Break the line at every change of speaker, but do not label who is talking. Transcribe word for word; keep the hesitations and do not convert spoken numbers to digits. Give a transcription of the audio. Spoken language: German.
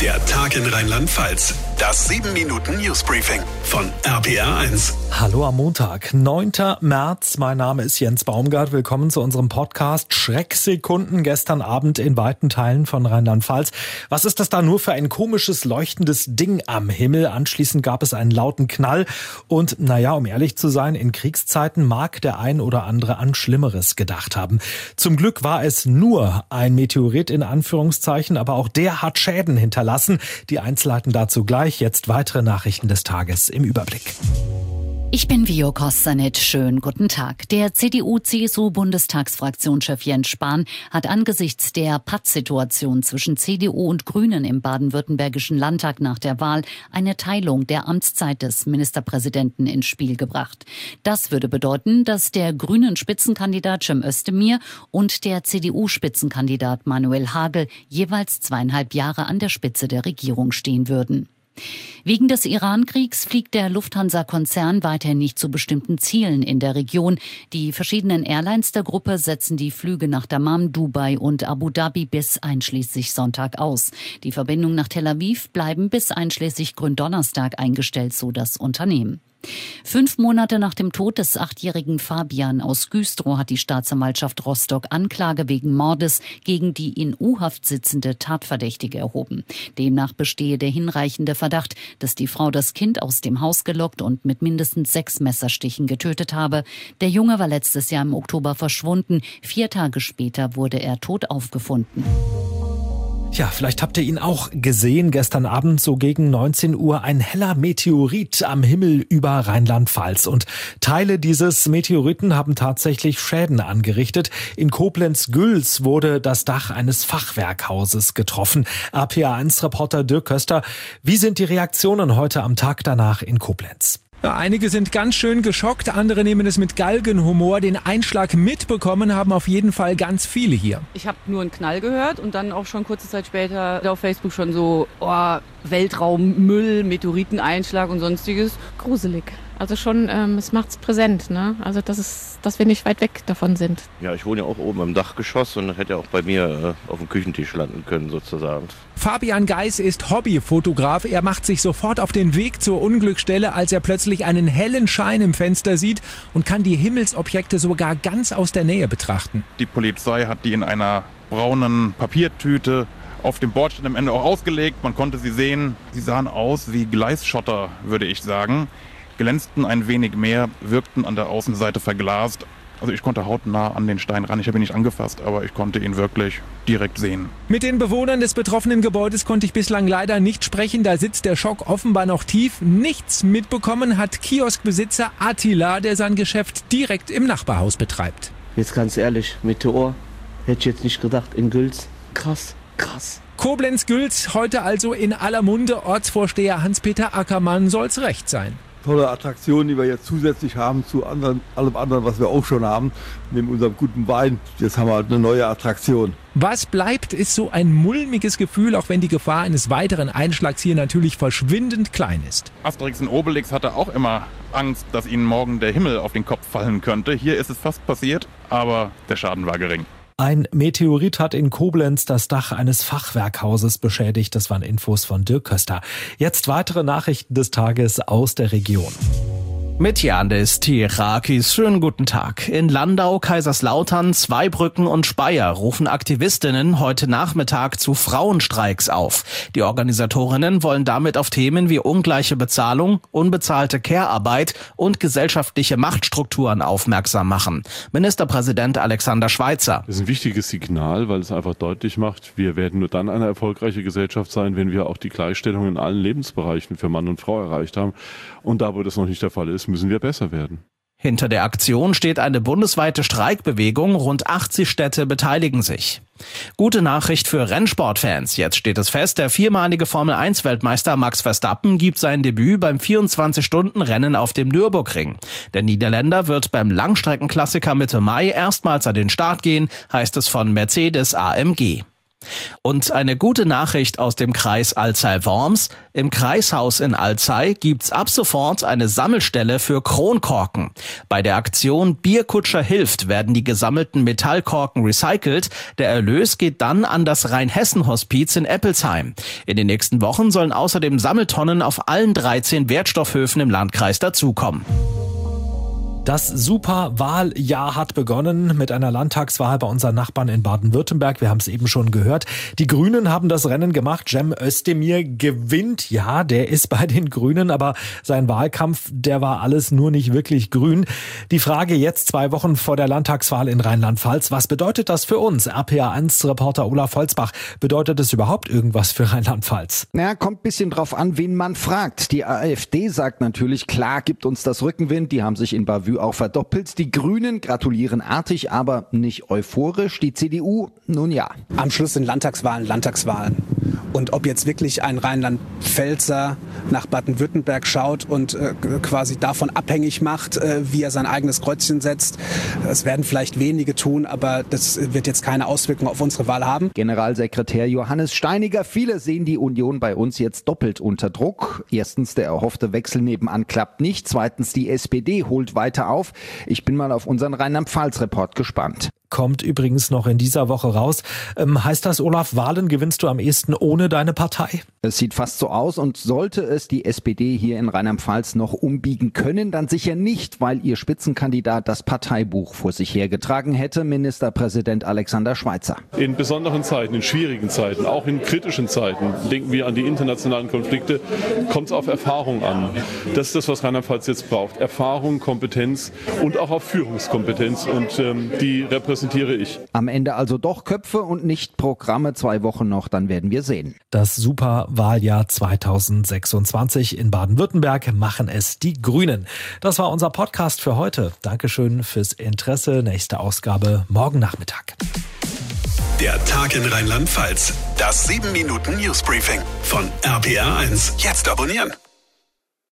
Der Tag in Rheinland-Pfalz. Das sieben Minuten Newsbriefing von R P R eins.
Hallo am Montag, neunter März. Mein Name ist Jens Baumgart. Willkommen zu unserem Podcast Schrecksekunden gestern Abend in weiten Teilen von Rheinland-Pfalz. Was ist das da nur für ein komisches, leuchtendes Ding am Himmel? Anschließend gab es einen lauten Knall. Und naja, um ehrlich zu sein, in Kriegszeiten mag der ein oder andere an Schlimmeres gedacht haben. Zum Glück war es nur ein Meteorit in Anführungszeichen, aber auch der hat Schäden hinterlassen. Die Einzelheiten dazu gleich. Jetzt weitere Nachrichten des Tages im Überblick.
Ich bin Vio Kostanet. Schönen guten Tag. Der C D U-C S U-Bundestagsfraktionschef Jens Spahn hat angesichts der Pattsituation zwischen C D U und Grünen im baden-württembergischen Landtag nach der Wahl eine Teilung der Amtszeit des Ministerpräsidenten ins Spiel gebracht. Das würde bedeuten, dass der grünen Spitzenkandidat Cem Özdemir und der C D U-Spitzenkandidat Manuel Hagel jeweils zweieinhalb Jahre an der Spitze der Regierung stehen würden. Wegen des Iran-Kriegs fliegt der Lufthansa-Konzern weiterhin nicht zu bestimmten Zielen in der Region. Die verschiedenen Airlines der Gruppe setzen die Flüge nach Dammam, Dubai und Abu Dhabi bis einschließlich Sonntag aus. Die Verbindungen nach Tel Aviv bleiben bis einschließlich Gründonnerstag eingestellt, so das Unternehmen. Fünf Monate nach dem Tod des achtjährigen Fabian aus Güstrow hat die Staatsanwaltschaft Rostock Anklage wegen Mordes gegen die in U-Haft sitzende Tatverdächtige erhoben. Demnach bestehe der hinreichende Verdacht, dass die Frau das Kind aus dem Haus gelockt und mit mindestens sechs Messerstichen getötet habe. Der Junge war letztes Jahr im Oktober verschwunden. Vier Tage später wurde er tot aufgefunden.
Ja, vielleicht habt ihr ihn auch gesehen. Gestern Abend so gegen neunzehn Uhr ein heller Meteorit am Himmel über Rheinland-Pfalz. Und Teile dieses Meteoriten haben tatsächlich Schäden angerichtet. In Koblenz-Güls wurde das Dach eines Fachwerkhauses getroffen. R P R eins Reporter Dirk Köster, wie sind die Reaktionen heute am Tag danach in Koblenz?
Ja, einige sind ganz schön geschockt, andere nehmen es mit Galgenhumor. Den Einschlag mitbekommen haben auf jeden Fall ganz viele hier.
Ich habe nur einen Knall gehört und dann auch schon kurze Zeit später auf Facebook schon so oh, Weltraummüll, Meteoriteneinschlag und sonstiges.
Gruselig. Also schon, ähm, es macht's präsent, ne? Also dass es, dass wir nicht weit weg davon sind.
Ja, ich wohne ja auch oben im Dachgeschoss und hätte ja auch bei mir äh, auf dem Küchentisch landen können sozusagen.
Fabian Geis ist Hobbyfotograf. Er macht sich sofort auf den Weg zur Unglücksstelle, als er plötzlich einen hellen Schein im Fenster sieht und kann die Himmelsobjekte sogar ganz aus der Nähe betrachten.
Die Polizei hat die in einer braunen Papiertüte auf dem Bordstein am Ende auch ausgelegt. Man konnte sie sehen. Sie sahen aus wie Gleisschotter, würde ich sagen. Glänzten ein wenig mehr, wirkten an der Außenseite verglast. Also ich konnte hautnah an den Stein ran. Ich habe ihn nicht angefasst, aber ich konnte ihn wirklich direkt sehen.
Mit den Bewohnern des betroffenen Gebäudes konnte ich bislang leider nicht sprechen. Da sitzt der Schock offenbar noch tief. Nichts mitbekommen hat Kioskbesitzer Attila, der sein Geschäft direkt im Nachbarhaus betreibt.
Jetzt ganz ehrlich, Meteor, hätte ich jetzt nicht gedacht, in Güls. Krass, krass.
Koblenz-Güls, heute also in aller Munde. Ortsvorsteher Hans-Peter Ackermann soll's recht sein.
Tolle Attraktion, die wir jetzt zusätzlich haben zu anderen, allem anderen, was wir auch schon haben, neben unserem guten Wein. Jetzt haben wir halt eine neue Attraktion.
Was bleibt, ist so ein mulmiges Gefühl, auch wenn die Gefahr eines weiteren Einschlags hier natürlich verschwindend klein ist.
Asterix und Obelix hatte auch immer Angst, dass ihnen morgen der Himmel auf den Kopf fallen könnte. Hier ist es fast passiert, aber der Schaden war gering.
Ein Meteorit hat in Koblenz das Dach eines Fachwerkhauses beschädigt. Das waren Infos von Dirk Köster. Jetzt weitere Nachrichten des Tages aus der Region.
Mit Yandis Tirakis, schönen guten Tag. In Landau, Kaiserslautern, Zweibrücken und Speyer rufen Aktivistinnen heute Nachmittag zu Frauenstreiks auf. Die Organisatorinnen wollen damit auf Themen wie ungleiche Bezahlung, unbezahlte Care-Arbeit und gesellschaftliche Machtstrukturen aufmerksam machen. Ministerpräsident Alexander Schweitzer.
Das ist ein wichtiges Signal, weil es einfach deutlich macht, wir werden nur dann eine erfolgreiche Gesellschaft sein, wenn wir auch die Gleichstellung in allen Lebensbereichen für Mann und Frau erreicht haben. Und da, wo das noch nicht der Fall ist, müssen wir besser werden.
Hinter der Aktion steht eine bundesweite Streikbewegung. Rund achtzig Städte beteiligen sich. Gute Nachricht für Rennsportfans. Jetzt steht es fest, der viermalige Formel eins Weltmeister Max Verstappen gibt sein Debüt beim vierundzwanzig-Stunden-Rennen auf dem Nürburgring. Der Niederländer wird beim Langstreckenklassiker Mitte Mai erstmals an den Start gehen, heißt es von Mercedes A M G. Und eine gute Nachricht aus dem Kreis Alzey-Worms. Im Kreishaus in Alzey gibt's ab sofort eine Sammelstelle für Kronkorken. Bei der Aktion Bierkutscher hilft werden die gesammelten Metallkorken recycelt. Der Erlös geht dann an das Rheinhessen-Hospiz in Eppelsheim. In den nächsten Wochen sollen außerdem Sammeltonnen auf allen dreizehn Wertstoffhöfen im Landkreis dazukommen.
Das Superwahljahr hat begonnen mit einer Landtagswahl bei unseren Nachbarn in Baden-Württemberg. Wir haben es eben schon gehört. Die Grünen haben das Rennen gemacht. Cem Özdemir gewinnt. Ja, der ist bei den Grünen, aber sein Wahlkampf, der war alles nur nicht wirklich grün. Die Frage jetzt, zwei Wochen vor der Landtagswahl in Rheinland-Pfalz. Was bedeutet das für uns? R P A eins Reporter Olaf Holzbach. Bedeutet es überhaupt irgendwas für Rheinland-Pfalz?
Na, kommt ein bisschen drauf an, wen man fragt. Die AfD sagt natürlich, klar, gibt uns das Rückenwind. Die haben sich in Bavü auch verdoppelt. Die Grünen gratulieren artig, aber nicht euphorisch. Die C D U, nun ja.
Am Schluss sind Landtagswahlen, Landtagswahlen. Und ob jetzt wirklich ein Rheinland-Pfälzer nach Baden-Württemberg schaut und äh, quasi davon abhängig macht, äh, wie er sein eigenes Kreuzchen setzt, das werden vielleicht wenige tun, aber das wird jetzt keine Auswirkung auf unsere Wahl haben.
Generalsekretär Johannes Steiniger, viele sehen die Union bei uns jetzt doppelt unter Druck. Erstens, der erhoffte Wechsel nebenan klappt nicht. Zweitens, die S P D holt weiter auf. Ich bin mal auf unseren Rheinland-Pfalz-Report gespannt.
Kommt übrigens noch in dieser Woche raus. Ähm, heißt das, Olaf, Wahlen gewinnst du am ehesten ohne deine Partei?
Es sieht fast so aus, und sollte es die S P D hier in Rheinland-Pfalz noch umbiegen können, dann sicher nicht, weil ihr Spitzenkandidat das Parteibuch vor sich hergetragen hätte, Ministerpräsident Alexander Schweitzer.
In besonderen Zeiten, in schwierigen Zeiten, auch in kritischen Zeiten, denken wir an die internationalen Konflikte, kommt es auf Erfahrung an. Das ist das, was Rheinland-Pfalz jetzt braucht. Erfahrung, Kompetenz und auch auf Führungskompetenz, und ähm, die repräsentiere ich.
Am Ende also doch Köpfe und nicht Programme. Zwei Wochen noch, dann werden wir sehen.
Das Superwahljahr zweitausendsechsundzwanzig in Baden-Württemberg machen es die Grünen. Das war unser Podcast für heute. Dankeschön fürs Interesse. Nächste Ausgabe morgen Nachmittag.
Der Tag in Rheinland-Pfalz. Das sieben Minuten Newsbriefing von R P R eins. Jetzt abonnieren.